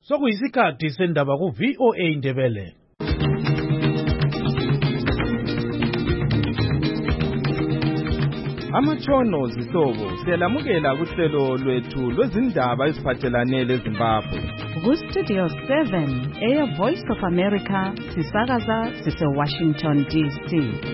Sokuyisikhathi sendaba ku VOA Indebele. Amatshono zihlobo siyalamukela kuhlelo lwethu lwezindaba eziphathelane leZimbabwe. Ku-Studio 7 Air Voice of America sisakaza sise-Washington DC.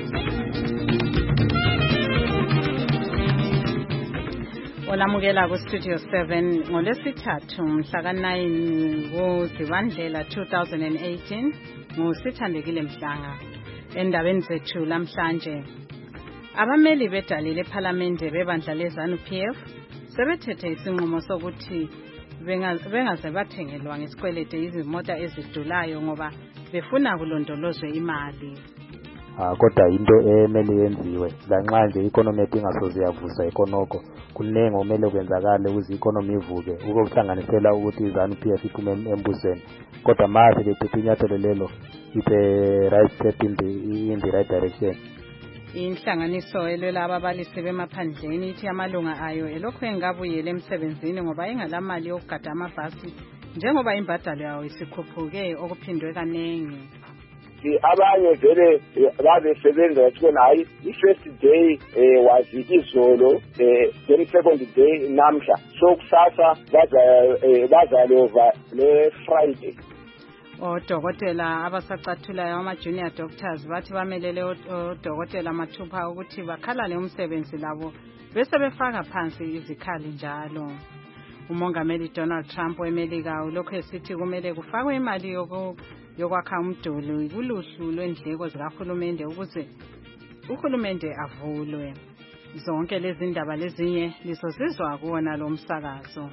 Olamukela ku-Studio 7 ngolwesithathu mhla ka-9 kuZibandlela 2018 nguSithandekile Mhlanga. Endabeni zethu lamhlanje, abameli bedali lephalamende bebandla leZANU-PF sebethethe isinqumo sokuthi bengaze bathengelwa ngesikwelede izimota ezidulayo ngoba befuna kulondolozwe imali. Kodwa into emele yenziwe lanxa nje economy ingasoze yavusa ikonoko kunenge omele kwenzakala ukuze economy ivuke ukuhlanganisela ukuthi iZANU-PF iphume embusweni. Kodwa mase bethethe inyathelo lelo it's a right step in the right direction. Inhlanganiso elwela ababalisi bemaphandleni ithi amalunga ayo elokhu engabuyele emsebenzini ngoba engalamali yokugada amabhasi njengoba imbadalo yawo isikhuphuke okuphindwe kanengi. Abanye vele babesebenza bathona hayi i-first day was izolo, then second day namhla, so kusasa bazalova le Friday. Odokotela abasacathulayo ama-junior doctors bathi bamelele odokotela mathupha ukuthi bakhalale umsebenzi labo bese befaka phansi izikhali njalo. Umongameli Donald Trump weMelika ulokhu esithi kumele kufakwe imali yokwakha umduli kuluhlu lwendleko zikahulumende ukuze uhulumende avulwe. Zonke lezi ndaba lezinye lizozizwa kuwona lo msakazo.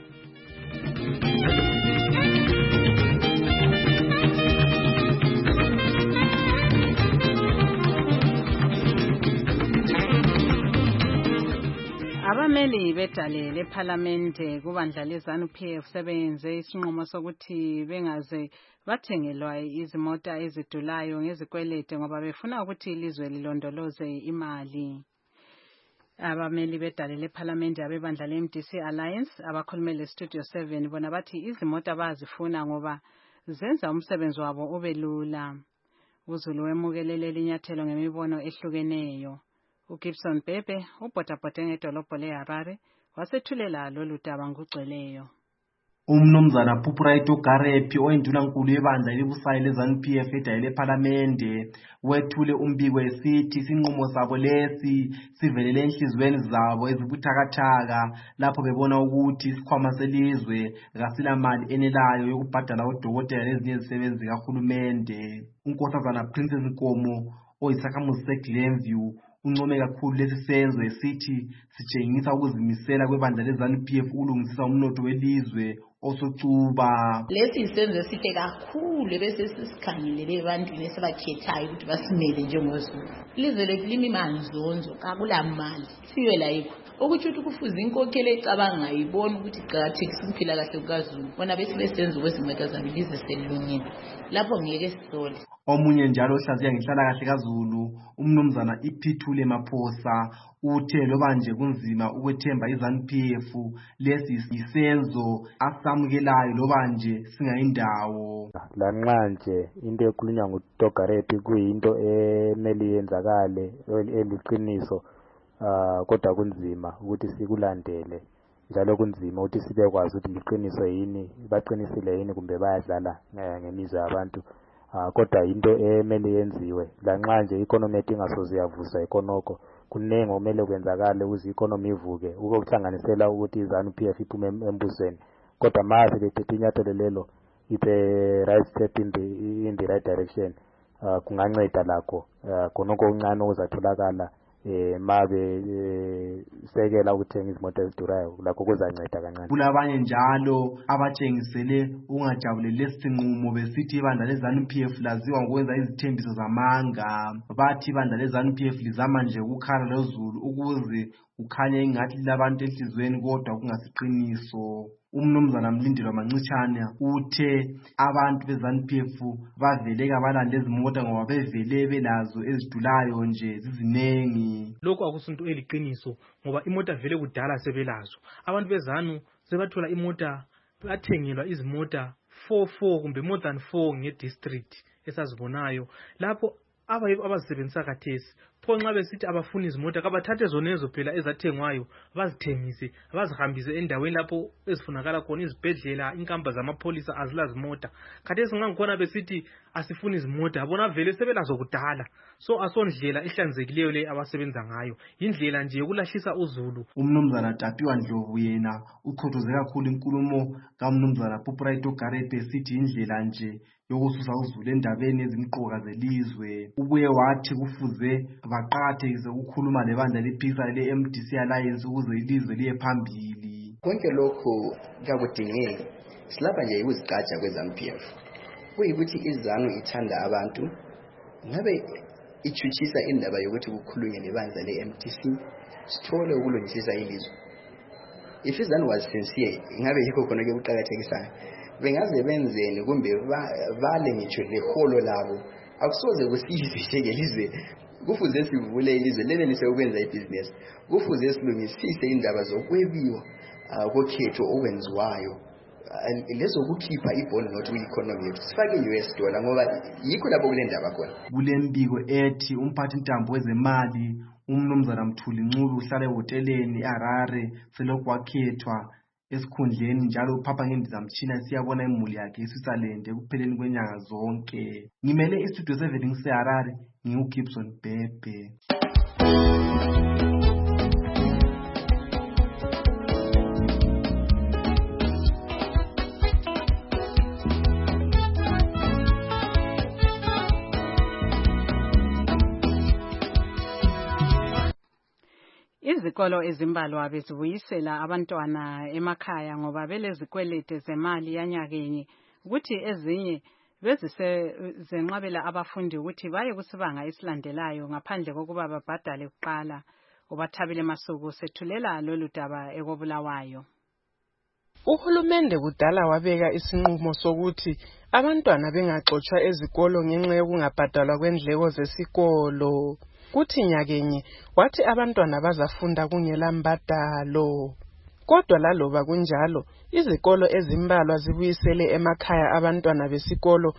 Abameli bedale lephalamende kubandla leZANU-PF sebenze isinqumo sokuthi bengaze bathengelwa izimota ezidulayo ngezikwelede ngoba befuna ukuthi ilizwe lilondoloze imali. Abameli bedale lephalamende abebandla leMDC Alliance abakhulumele Studio 7 bona bathi izimota bazifuna ngoba zenza umsebenzi wabo ube lula. uZulu wemukelele linyathelo ngemibono ehlukeneyo. uGibson Bebe ubhodabhode ngedolobho leHarare wasethulela lolu daba ngugcweleyo. Umnumzana Pupuraito Garepi oyendunankulu yebandla elibusayo leZANU-PF edale lephalamende wethule umbiko esithi isinqumo sabo lesi sivelele enhlizweni zabo ezibuthakathaka lapho bebona ukuthi isikhwama selizwe kasilamali enelayo yokubhadala odokotela lezinye izisebenzi zikahulumende. uNkosazana Princess Nkomo oyisakhamuzi seGlenview uncome kakhulu lesi senzo esithi sitshengisa ukuzimisela kwebandla leZANU-PF ukulungisisa umnotho welizwe osocuba. Lesi isenzo esihle kakhulu bese sisikhangelele ebantwini esebakhethayo ukuthi basimele njengozulu. Ilizwe lethu limi manzonzo kakulamali siwe la yikho ukuthi kufuze inkokhelo ecabanga ibona ukuthi iqhakathekisa ukuphila kahle kukaZulu bona bese besenza kwezimota zabo ilizwe selilungile lapho ngeke sisole. Omunye njalo ohlaziya ngenhlala kahle kaZulu umnumzana Iphithule Maphosa uthe loba nje kunzima ukwethemba iZANU-PF lesi isenzo asamukelayo loba nje singayindawo. Lanxa nje into ekhulunywa nguDogarepi kuyinto emele yenzakale eliqiniso, kodwa kunzima ukuthi sikulandele njalo kunzima ukuthi sibekwazi ukuthi liqiniso yini, baqinisile yini kumbe bayadlala ngemizwa yabantu. Kodwa into emele yenziwe lanxa nje economy ingasoze yavusa ikonoko kunenge omele kwenzakala ukuze economy ivuke ukuhlanganisela ukuthi iZANU-PF iphume embusweni. Kodwa mase bethethe inyathelo lelo it's a right step in the right direction. Kunganceda lakho konke okuncane okuzatholakala mabe sekela ukuthenga izimoto ezidurayo lakho kuzanceda kancane. Kulabanye njalo abatshengisele ungajabulele lesinqumo besithi ibandla leZANU-PF laziwa ngokwenza izithembiso zamanga. Bathi ibandla leZANU-PF lizama nje ukukhala loZulu ukuze kukhanye ingathi labantu enhlizweni kodwa kungasiqiniso. Umnumzana Mlindelwa Mancitshane uthe abantu beZANU-PF bavele kabalande izimota ngoba bevele belazo ezidulayo nje zizinengi. Lokho akusinto eliqiniso ngoba imota vele kudala sebelazo. Abantu beZANU sebathola imota, bathengelwa izimota 4 kumbe more than 4 nge-district esazibonayo lapho abazisebenzisa khathesi. Pho nxa besithi abafuni izimota kabathathe zonezo phela ezathengwayo bazithengise bazihambise endaweni lapho ezifunakala khona, izibhedlela, inkamba zamapholisa azilazimota. Khathesi ngangikhona besithi asifuni izimota, bona vele sebelazo kudala. So asondlela ehlanzekileyo le abasebenza ngayo, indlela nje yokulahlisa uzulu. Umnumzana Tapiwa Ndlovu yena ukhothoze kakhulu inkulumo kaMnumzana Pupuraito Garepe esithi indlela nje yokususa uzulu endabeni ezimqoka zelizwe. Ubuye wathi kufuze baqakathekise ukukhuluma lebandla lephikisana le-MDC Alliance ukuze ilizwe liye phambili. Konke lokhu kuyakudingeka, silapha nje ukuzigqaja kweZANU-PF. Kuyikuthi iZANU ithanda abantu, ngabe ichuchisa indaba yokuthi kukhulunywe nebandla le-MDC sithole ukulungisisa ilizwe. If iZANU was sincere, ngabe yikho khona kuqakathekisana. Bengaze benzeni kumbe vale ngitsho leholo labo akusoze kusizisheke ilizwe. Kufuze sivule ilizwe lebe lisekwenza ibhizinesi. Kufuze silungisise indaba zokwebiwa kokhetho okwenziwayo. Lezo kukhipha ibhondi nothi kwi-economy yethu sifake i-US dollar ngoba yikho lapho kule ndaba khona. Kule mbiko ethi umphathi ntambo wezemali uMnumzana Mthuli Ncube uhlala ehoteleni eHarare selokhu wakhethwa esikhundleni njalo uphapha ngendizamtshina siyabona imuli yakhe eSwitzerland ekupheleni kwenyanga zonke. Ngimele istudio 7 ngiseHarare, nginguGibson Bhebhe. Izikolo ezimbalwa bezibuyisela abantwana emakhaya ngoba belezikwelete zemali yanyakenye, ukuthi ezinye bezisenqabela abafundi ukuthi baye kusibanga esilandelayo ngaphandle kokuba babhadale kuqala. UBathabile Masuku sethulela lolu daba eKobulawayo. Uhulumende kudala wabeka isinqumo sokuthi abantwana bengaxotsha ezikolo ngenxa yokungabhadalwa kwendleko zesikolo. Kuthi nyakenye wathi abantwana bazafunda kungela mbadalo. Kodwa laloba kunjalo, izikolo ezimbalwa zibuyisele emakhaya abantwana besikolo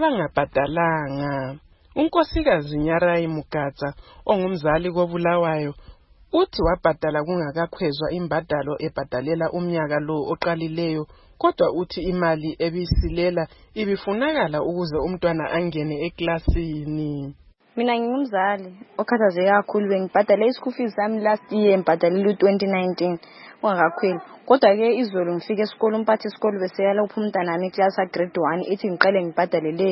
abangabhadalanga. Unkosikazi Nyarayi Mugatsa ongumzali koBulawayo uthi wabhadala kungakakhwezwa imbadalo ebhadalela umnyaka lo oqalileyo, kodwa uthi imali ebisilela ibifunakala ukuze umntwana angene eklasini. Mina ngingumzali okhathazeke kakhulu, bengibhadale ischool fees sami last year ngibhadalile 2019 ungakakhweli. Kodwa ke izolo ngifike esikolo, umphathi isikolo beseyala upha umntana nami eclass grade 1 ethi ngiqale ngibhadalele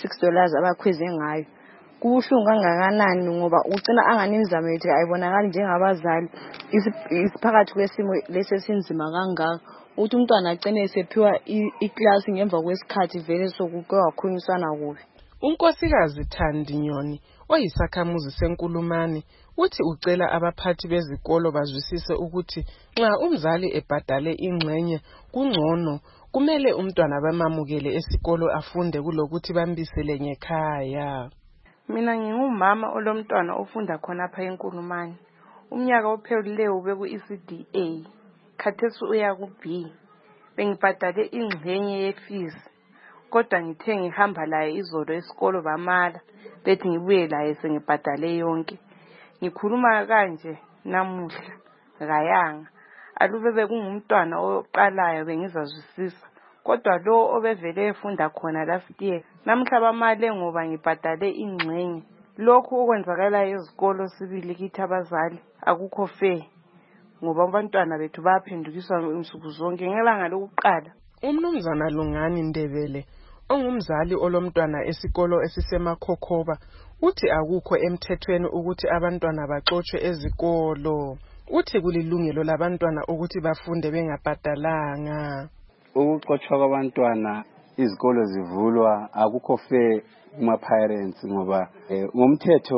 $6 abakhweze ngayo. Kubuhlungu kangakanani ngoba ucina angani imizamo yethu ayibonakali njengabazali isiphakathi kwesimo lesesinzima kangaka. Uthi umntwana agcine esephiwa iclass ngemva kwesikhathi vele sokuke wakhulunyiswana kubi. Unkosikazi Thandi Nyoni oyisakhamuzi senkulumani uthi ucela abaphathi bezikolo bazwisise ukuthi nxa umzali ebhadale ingxenye kungcono, kumele umntwana bamamukele esikolo afunde kulokuthi bambisele ngekhaya. Mina ngingumama olomntwana ofunda khona apha enkulumani. Umnyaka ophelileyo ube ku-ECDA, khathesi uya ku-B. Bengibhadale ingxenye ye-fees, kodwa ngithe ngihamba laye izolo esikolo bamala bethi ngibuye laye sengibhadale yonke. Ngikhuluma kanje namuhla ngayanga, alube bekungumntwana oqalayo bengizazwisisa, kodwa lo obevele efunda khona last year namhla bamale ngoba ngibhadale ingxenye. Lokhu okwenzakalayo ezikolo sibili kithi abazali akukho fair ngoba abantwana bethu baphendukiswa insuku zonke ngelanga lokuqala. Umnumzana Lungani Ndebele ongumzali olomntwana esikolo esisemakhokhoba uthi akukho emthethweni ukuthi abantwana baxotshe ezikolo. Uthi kulilungelo labantwana ukuthi bafunde bengabhadalanga. Ukuxotshwa kwabantwana izikolo zivulwa akukho fair kuma parents ngoba ngomthetho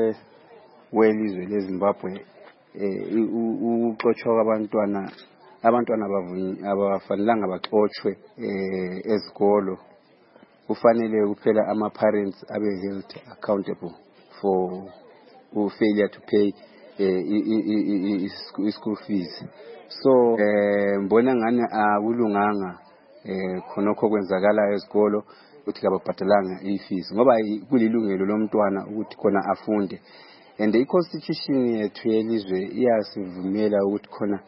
welizwe leZimbabwe ukuxotshwa kwabantwana abafanelanga baxotshwe ezikolo. Kufanele kuphela ama-parents abe held accountable for failure to pay school fees. So mbona ngani akulunganga khonokho kwenzakalayo esikolo ukuthi kababhadalanga ifees ngoba kulilungelo lomntwana ukuthi khona afunde. And i-constitution yethu yelizwe iyasivumela ukuthi khona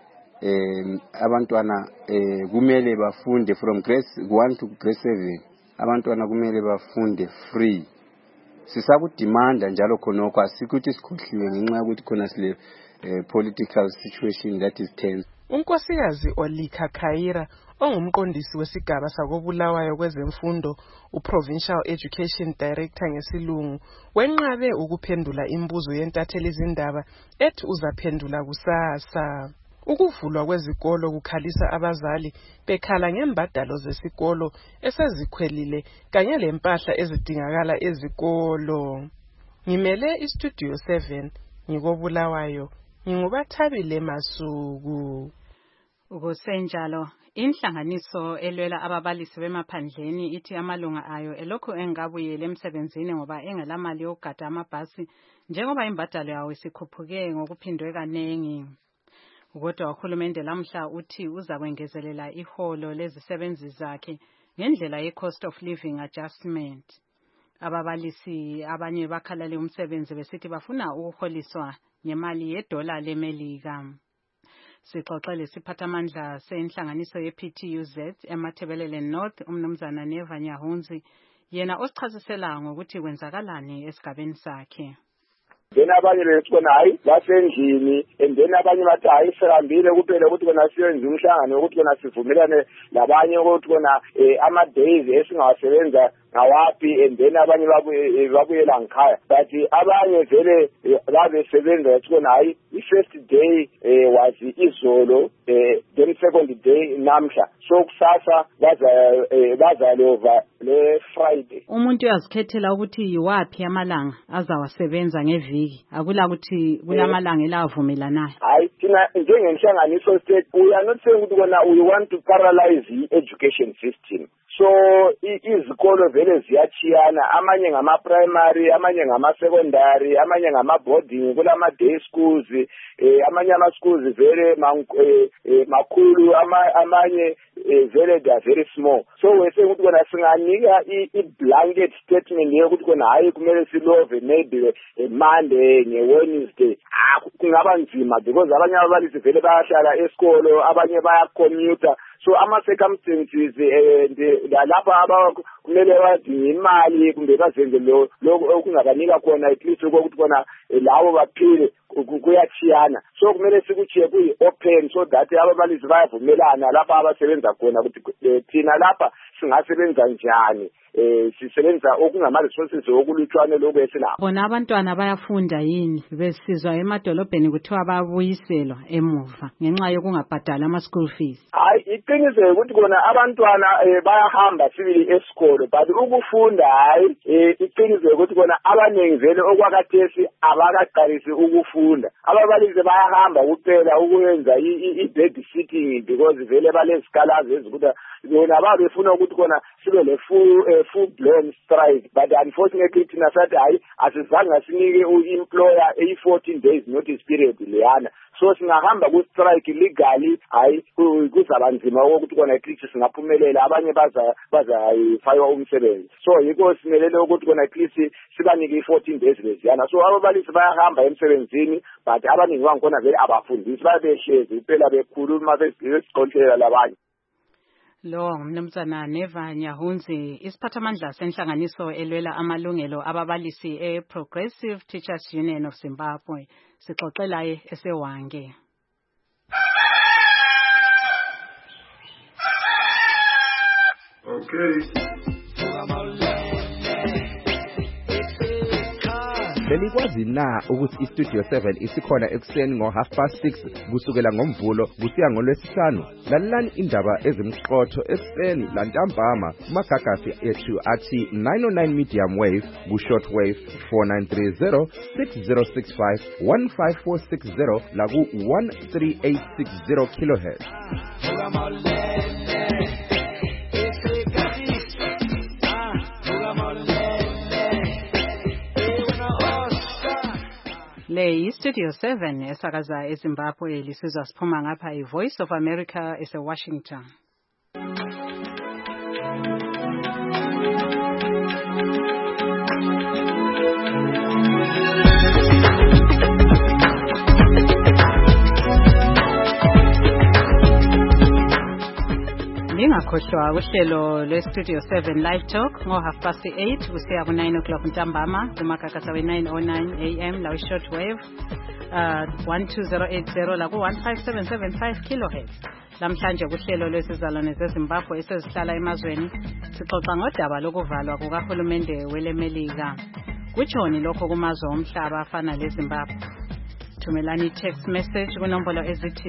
abantwana kumele bafunde from grade 1 to grade 7. Abantwana kumele bafunde free. Sisakudimanda njalo khonokho asikuthi sikhohliwe ngenxa yokuthi khona sile political situation that is tense. Unkosikazi Olika Khaira ongumqondisi wesigaba sakobulawayo kwezemfundo uProvincial Education Director ngesilungu wenqabe ukuphendula imibuzo yentatheli izindaba ethi uzaphendula kusasa. Ukuvulwa kwezikolo kukhalisa abazali bekhala ngembadalo zesikolo esezikhwelile kanye lempahla ezidingakala ezikolo. Ngimele iStudio 7 ngikobulawayo ngingubathabile Masuku. Ukusenjalo inhlanganiso elwela ababalisi bemaphandleni ithi amalunga ayo elokho engabuyele emsebenzini ngoba engelamali yokugada amabhasi njengoba imbadalo yawo isikhuphuke ngokuphindwe kanengi. Kodwa uhulumende lamhla uthi uza kwengezelela iholo lezisebenzi zakhe ngendlela ye-cost of living adjustment. Ababalisi abanye bakhalale umsebenzi besithi bafuna ukuholiswa ngemali yedola leMelika. Sixoxele siphathamandla senhlanganiso ye-PTUZ eMathebelele North umnumzana Neva Nyahunzi yena osichazisela ngokuthi kwenzakalani esigabeni sakhe. Then abanye bethona hayi basendlini and then abanye bathi hayi sihambile kuphela ukuthi kona siyenze umhlangano ukuthi kona sivumelane labanye ukuthi kona ama days esingasebenza ngawapi and then abanye babuyela ngikhaya but abanye vele babesebenza kona hayi i-first day was izolo then second day namhla so kusasa bazalova le Friday. Umuntu uyazikhethela ukuthi yiwapi amalanga azawasebenza ngeviki akula ukuthi kulamalanga elavumelanayo. Hayi thina njengenhlanganiso state we are not saying ukuthi kona we want to paralyze the education system. So izikolo vele ziyachiyana amanye ngama primary amanye ngama secondary amanye ngama boarding kulama day schools amanye ama schools vele makhulu amanye vele they are very small. So we say ukuthi kona singanika i-blanket statement yokuthi kona hayi kumele silove maybe Monday ngeWednesday kungaba nzima because abanye ababalisi vele bayahlala esikolo abanye bayacommute so ama circumstances lapha kumele badinga imali kumbe bazenze lokho okungabanika khona at least ukuthi kona lawo baphile kuyachiyana so kumele sikuchiye kuyi-open so that ababalisi bayavumelana lapha abasebenza khona ukuthi thina lapha singasebenza njani sisebenza okungama-resources okulutshwane lokhu esinakho. Bona abantwana bayafunda yini besizwa emadolobheni kuthiwa babuyiselwa emuva ngenxa yokungabhadali ama-school fees? Hayi iqiniso ukuthi kona abantwana bayahamba sibili esikolo but ukufunda hayi iqiniso ukuthi kona abaningi vele okwakathesi abakaqalisi ukufunda. Ababalisi bayahamba kuphela ukwenza i-babysitting because vele balezikalazi ezikuthi bona babefuna ukuthi kona sibe le full-blown strike but unfortunately thina sathi hayi asizange sinike u-employer 14 days notice period leyana so singahamba ku-strike legally hayi kuzaba nzima ukuthi kona at least singaphumelela abanye bazayifaywa umsebenzi so yikho simelele ukuthi kona at least sibanike i-14 days leziyana so ababalisi bayahamba emsebenzini but abaningi bangikhona vele abafundisi babehlezi kuphela bekhuluma besixoxela labanye. Lo mnumzana Neva Nyahunzi isiphathamandla senhlanganiso elwela amalungelo ababalisi eProgressive Teachers Union of Zimbabwe sixoxela esewange. Okay. Belikwazi na ukuthi iStudio 7 isikhona ekuseni ngo6:30 kusukela ngomvulo kusiya ngolwesihlanu? Lalelani indaba ezimqotho ekuseni lantambama kumagagasi ethu athi 909 medium wave ku-short wave 4930 6065 15460 laku 13860 kilohertz. Le iStudio 7 esakaza eZimbabwe lisizwa siphuma ngapha iVoice of America eseWashington. Ningakhohlwa uhlelo lweStudio 7 Live Talk ngo8:30 kusiya ku9 o'clock ntambama kumakakasa we909 AM la shortwave 12080 la ku15775 kilohertz. Lamhlanje kuhlelo lwesizalwane zeZimbabwe esezihlala emazweni sixoxa ngodaba lokuvalwa kukahulumende welemelika. Kutshoni lokho kumazwe omhlaba afana leZimbabwe. Thumelani text message kunombolo ezithi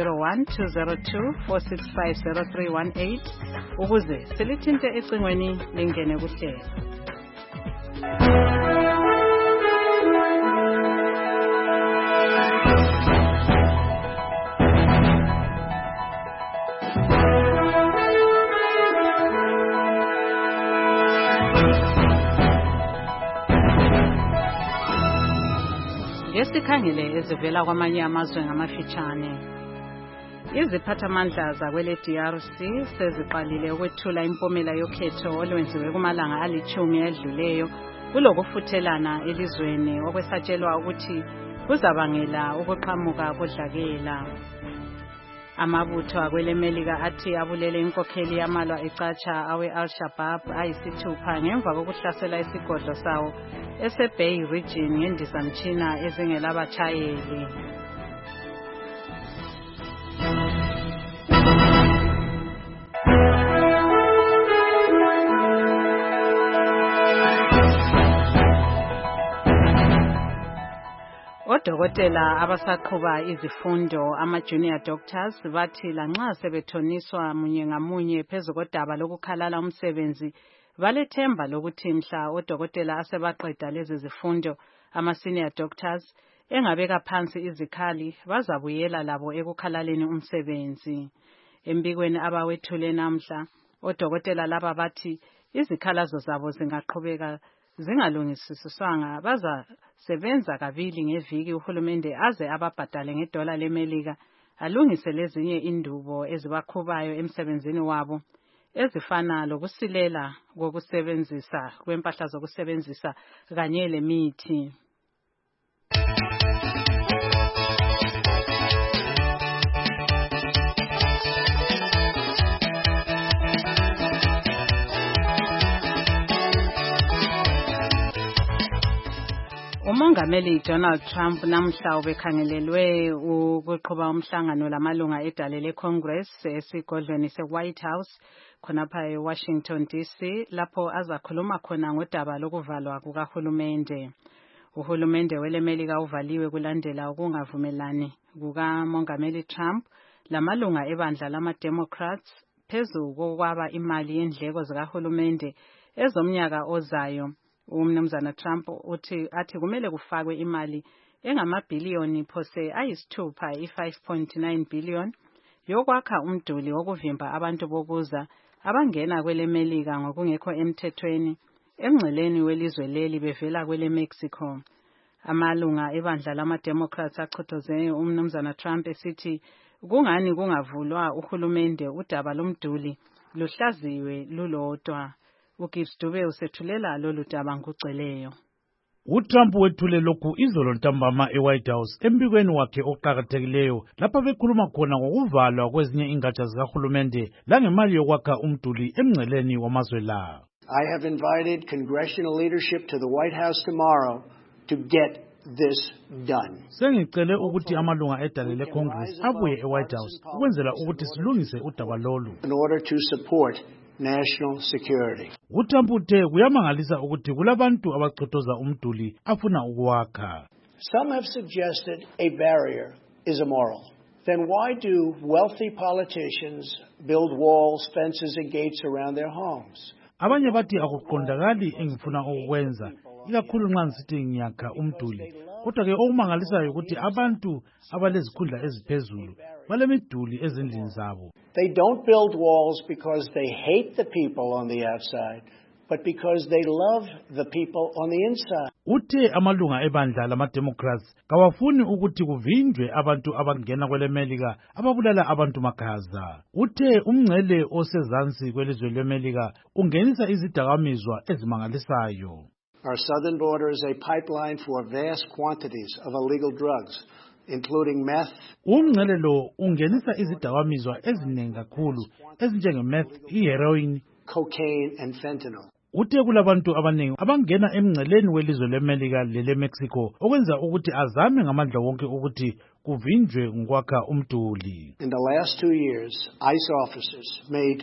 001-202-465-0318 ukuze silithinte ecingweni lingene kuhlelo. Ngesikhangele ezivela kwamanye amazwe ngamafitshane. Iziphathamandla zakwele DRC seziqalile ukwethula impumela yokhetho olwenziwe kumalanga ali10 edluleyo kulokufuthelana elizweni okwesatshelwa ukuthi kuzabangela ukuqhamuka kodlakela. Amabutho akwelemelika athi abulele inkokheli yamalwa ecatsha awe Al-Shabaab ayisithupha ngemva kokuhlasela isigodlo sawo eseBay region ngendizamtshina ezingelabatshayeli. Odokotela abasaqhuba izifundo ama-junior doctors bathi lanxa sebethoniswa munye ngamunye phezu kodaba lokukhalala umsebenzi balethemba lokuthi mhla odokotela asebaqeda lezi zifundo ama-senior doctors engabeka phansi izikhali bazabuyela labo ekukhalaleni umsebenzi. Embikweni abawethule namhla odokotela laba bathi izikhalazo zabo zingaqhubeka zingalungisiswanga bazasebenza kabili ngeviki uhulumende aze ababhadale ngedola lemelika alungise lezinye indubo ezibakhubayo emsebenzini wabo ezifana lokusilela kokusebenzisa kwempahla zokusebenzisa kanye lemithi. Umongameli Donald Trump namhla ubekhangelelwe ukuqhuba umhlangano lamalunga edale leCongress esigodlweni seWhite House khonapha eWashington DC lapho azakhuluma khona ngodaba lokuvalwa kukahulumende. Uhulumende welemelika uvaliwe kulandela ukungavumelani kukamongameli Trump lamalunga ebandla lama-Democrats phezu kokwaba imali yendleko zikahulumende ezomnyaka ozayo. Umnumzana Trump athi kumele kufakwe imali engamabhiliyoni phose ayisithupha i-5.9 billion yokwakha umduli wokuvimba abantu bokuza abangena kwelemelika ngokungekho emthethweni emngceleni welizwe leli bevela kwele Mexico. Amalunga ebandla lama-Democrats achothoze umnumzana Trump esithi kungani kungavulwa uhulumende udaba lomduli luhlaziwe lulodwa. uGibbs Dube usethulela lolu daba nguceleyo. uTrump wethule lokhu izolo ntambama eWhite House embikweni wakhe oqhakathekileyo lapha bekhuluma khona ngokuvalwa kwezinye ingatsha zikahulumende langemali yokwakha umduli emngceleni wamazwe la. I have invited congressional leadership to the White House tomorrow to get this done. Sengicele ukuthi amalunga edale leCongress abuye eWhite House ukwenzela ukuthi silungise udaba lolu. In order to support national security. uTrump uthe kuyamangalisa ukuthi kulabantu abachothoza umduli afuna ukwakha. Some have suggested a barrier is immoral. Then why do wealthy politicians build walls, fences and gates around their homes? Abanye bathi akuqondakali engifuna ukwenza ikakhulu nxa ngisithi ngiyakha umduli. Kodwa ke okumangalisayo ukuthi abantu abalezikhundla eziphezulu balemiduli ezindlini zabo. They don't build walls because they hate the people on the outside, but because they love the people on the inside. Uthe amalunga ebandla lama-Democrats kawafuni ukuthi kuvinjwe abantu abangena kwelemelika ababulala abantu makhaza. Uthe umngcele osezansi kwelizwe lemelika ungenisa izidakamizwa ezimangalisayo. Our southern border is a pipeline for vast quantities of illegal drugs. including meth. Umngcele lo ungenisa izidakamizwa eziningi kakhulu ezinjengemeth, iheroin, cocaine and fentanyl. Uthe kulabantu abaningi abangena emngceleni welizwe leMelika leleMexico okwenza ukuthi azame ngamandla wonke ukuthi kuvinjwe ngokwakha umduli. In the last 2 years, ICE officers made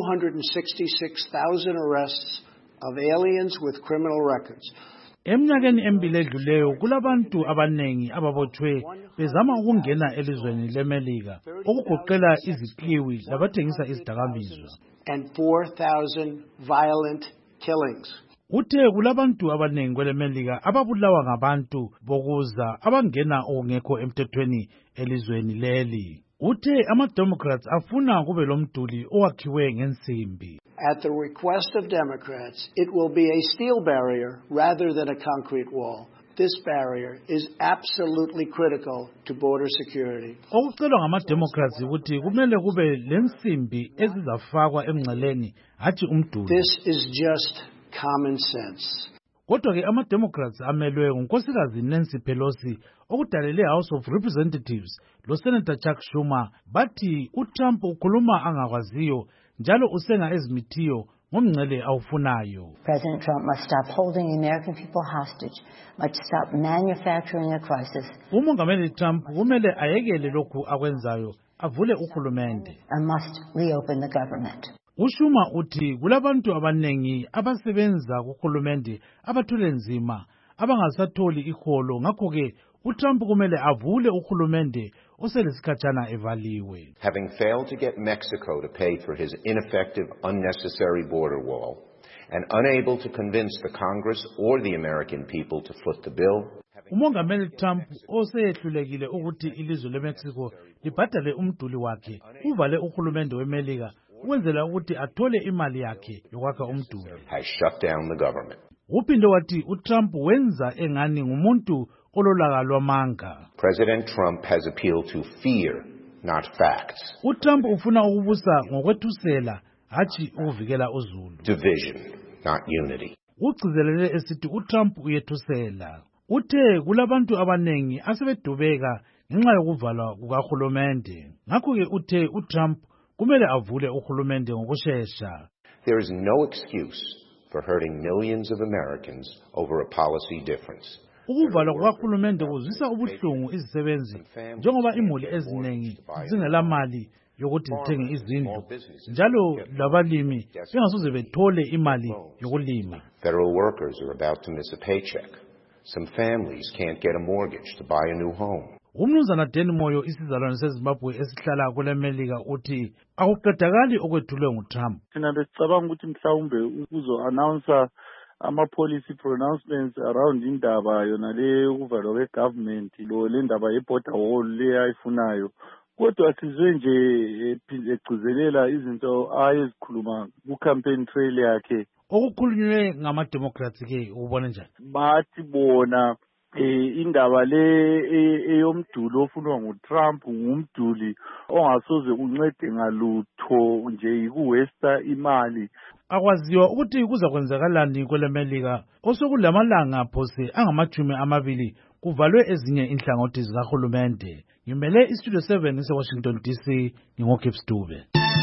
266,000 arrests of aliens with criminal records. Eminyakeni emibili edluleyo kulabantu abanengi ababothwe bezama ukungena elizweni leMelika okugoqela iziqiwi labathengisa izidakamizwa. And 4,000 violent killings. Uthe kulabantu abanengi kweleMelika ababulawa ngabantu bokuza abangena okungekho emthethweni elizweni leli. Uthe ama-Democrats afuna kube lomduli owakhiwe ngensimbi. At the request of Democrats, it will be a steel barrier rather than a concrete wall. This barrier is absolutely critical to border security. Okucelwa ngama-Democrats ukuthi kumele kube lensimbi ezizafakwa emngceleni hathi umduli. This is just common sense. Kodwa ke ama-Democrats amelwe ngunkosikazi Nancy Pelosi okudalele House of Representatives lo Senator Chuck Schumer bathi uTrump ukhuluma angakwaziyo njalo usenga ezimithiyo ngomngcele awufunayo. President Trump must stop holding the American people hostage, must stop manufacturing a crisis. Umongameli Trump kumele ayekele lokhu akwenzayo avule uhulumende. And must reopen the government. Ushuma uthi kulabantu abanengi abasebenza kuhulumende abathule nzima abangasatholi iholo ngakho ke uTrump kumele avule uhulumende oselesikhatshana evaliwe. Having failed to get Mexico to pay for his ineffective, unnecessary border wall and unable to convince the Congress or the American people to foot the bill. Umongameli Trump oseyehlulekile ukuthi ilizwe leMexico libhadale umduli wakhe uvale uhulumende weMelika ukwenzela ukuthi athole imali yakhe yokwakha umduli. Has shut down the government. Uphinde wathi uTrump wenza engani ngumuntu ololaka lwamanga. President Trump has appealed to fear, not facts. uTrump ufuna ukubusa ngokwethusela hathi ukuvikela uzulu. Division, not unity. Ugcizelele esithi uTrump uyethusela. Uthe kulabantu abanengi asebedubeka ngenxa yokuvalwa kukahulumende. Ngakho ke uthe uTrump kumele avule uhulumende ngokusheshsha. There is no excuse for hurting millions of Americans over a policy difference. Ukuvalwa kukahulumende kuzwisa ubuhlungu izisebenzi njengoba imuli eziningi zingela mali yokuthi zithenge izindlu njalo labalimi bengasoze bethole imali yokulima. Federal workers are about to miss a paycheck. Some families can't get a mortgage to buy a new home. Umnumzana Danny Moyo isizalwane seZimbabwe esihlala kuleMelika uthi akuqedakali okwethulwe nguTrump. Thina besicabanga ukuthi mhlawumbe uzo-announcer ama-policy pronouncements around indaba yona le ukuvalwa kwe-government lo le ndaba ye-border wall le ayifunayo. Kodwa sizwe nje egcizelela izinto ayezikhuluma ku-campaign trail yakhe. Okukhulunywe ngama-Democrats ke ubona njani? Bathi bona indaba le eyomduli ofunwa nguTrump ngumduli ongasoze uncede ngalutho nje yikuwesta imali. Akwaziwa ukuthi kuza kwenzakalani kweleMelika osokulamalanga phose angama-20 kuvalwe ezinye inhlangothi zikahulumende. Ngimele iStudio 7 eseWashington DC ngingoKips Dube.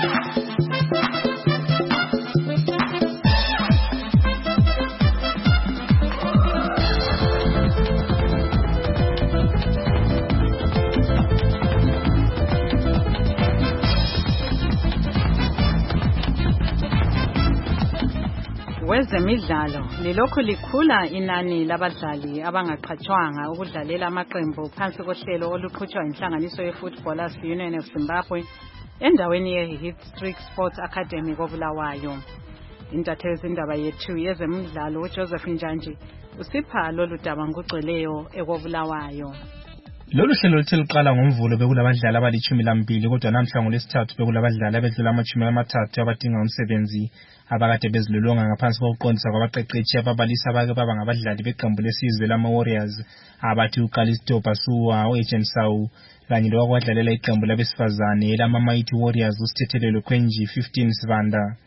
Kwezemidlalo lilokhu likhula inani labadlali abangaqhatshwanga ukudlalela amaqembu phansi kohlelo oluqhutshwa inhlanganiso yeFootballers Union of Zimbabwe endaweni yeHeath Streak Sports Academy koBulawayo. Intatheli zindaba yethu yezemidlalo uJoseph Njanji usipha lolu daba ngugcweleyo ekobulawayo. Lolu hlelo luthi liqala ngoMvulo bekulabadlali abali-12 kodwa namhla ngoLwesithathu bekulabadlali abedlula ama-30 abadinga umsebenzi abakade bezilolonga ngaphansi kokuqondisa kwabaqeqeshi ababalisa abake baba ngabadlali beqembu lesizwe lama-Warriors abathi uQalisto Basuwa, uEjen Sawu kanye lokwakwadlalela iqembu labesifazane lama-Mighty Warriors uSithethelelwe Khwenji 15 Sibanda.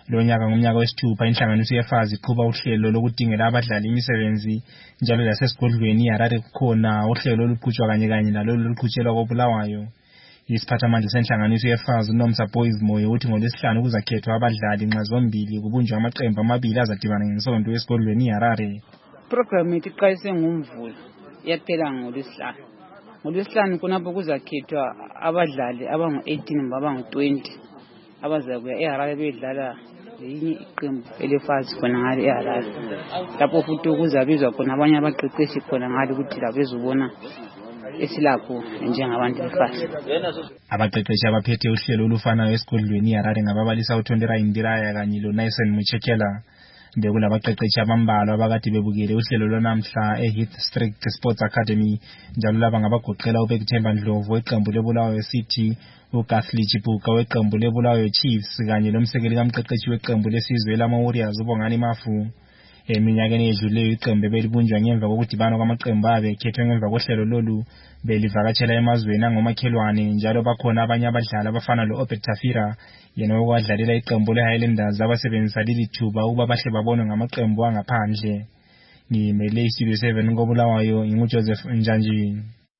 Lo nyaka ngomnyaka wesithupha inhlanganiso yefazi iqhuba uhlelo lokudingela abadlali imisebenzi njalo lasesigodlweni iHarare kukhona uhlelo oluqhutshwa kanye nalo luqhutshelwa koBulawayo. Isiphathamandla senhlanganiso yefazi uNomsa Boys Moyo uthi ngoLwesihlanu kuzakhethwa abadlali nxa zombili kubunjwa amaqembu amabili azadibana ngesonto esigodlweni iHarare. Program iqalise ngoMvulo yaphela ngoLwesihlanu. NgoLwesihlanu kunapho kuzakhethwa abadlali abangu-18 abangu-20 abazakuya eHarare bedlala lenye iqembu elefazi khona ngale eHarare. Lapho futhi kuzabizwa khona abanye abaqeqeshi khona ngale ukuthi labezobona esilapho njengabantu befazi. Abaqeqeshi abaphethe uhlelo olufanayo esigodlweni iHarare ngababalisa uThondera Indiraya kanye loNaison Muchekela. Bekulabaqeqeshi abambalwa abakade bebukele uhlelo lwanamhla eHeath Strict Sports Academy njalo laba ngabagoqela uBekthemba Ndlovu weqembu leBulawayo City, uGathli Chipuka weqembu leBulawayo Chiefs kanye lomsekeli kamqeqeshi weqembu lesizwe lama-Warriors uBongani Mafu. Eminyakeni edluleyo iqembu belibunjwa ngemva kokudibana kwamaqembu abekhethwe ngemva kohlelo lolu belivakatshela emazweni angomakhelwane njalo bakhona abanye abadlali abafana lo-Obed Tafira yena okwadlalela iqembu leHighlanders abasebenzisa leli thuba ukuba bahle babonwe ngamaqembu angaphandle. Ngimele iStudio 7 koBulawayo nginguJoseph Njanjini.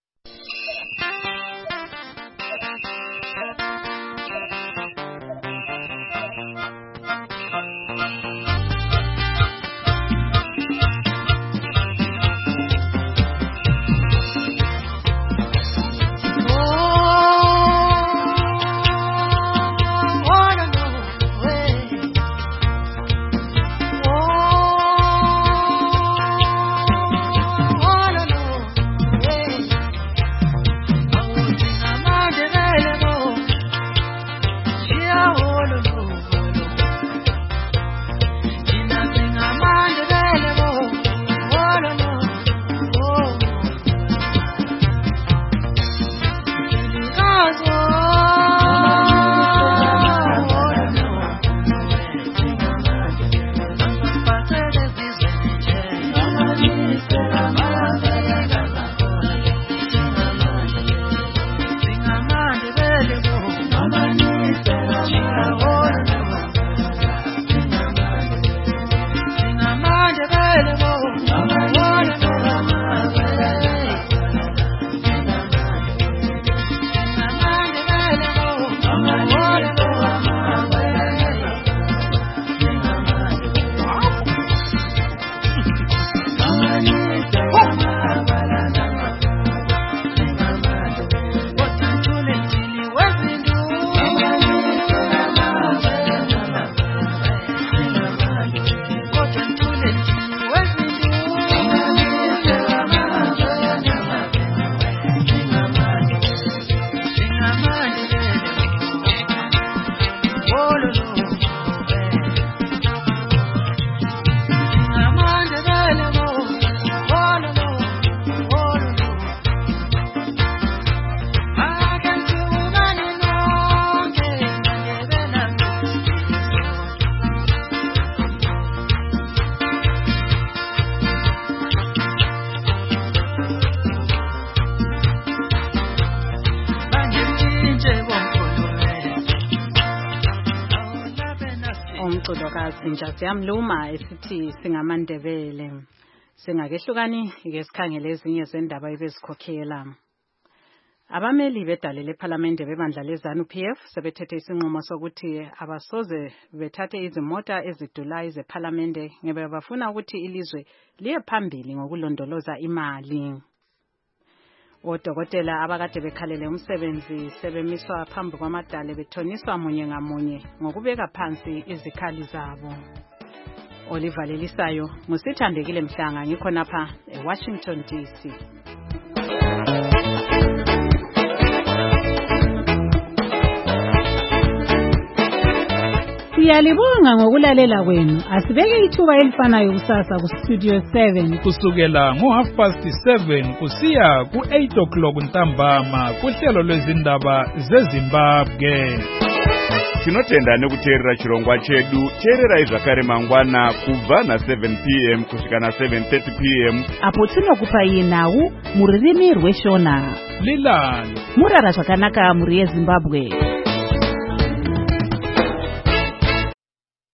Njazi yamluma esithi singamandebele. Singakehlukani ngesikhangele ezinye zendaba ebezikhokhela. Abameli bedale lePhalamende bebandla leZANU-PF sebethethe isinqumo sokuthi abasoze bethathe izimota ezidulayo zePhalamende ngebe bafuna ukuthi ilizwe liye phambili ngokulondoloza imali. Odokotela abakade bekhalele umsebenzi sebemiswa phambi kwamadale bethoniswa munye ngamunye ngokubeka phansi izikhali zabo. Oliver Lelisayo ngusithandekile Mhlanga ngikhonapha eWashington DC. Siyalibonga ngokulalela kwenu. Asibeke ithuba elifanayo kusasa ku Studio 7 kusukela ngo7:30 kusiya ku8:00 ntambama kuhlelo lwezindaba zeZimbabwe. Tinotenda nekuteerera chirongwa chedu. Teererai zvakare mangwana kubva na7 p.m. kusvika na7:30 p.m. apo tinokupai nhau muririmi rweshona. Lilani murara zvakanaka muri yeZimbabwe.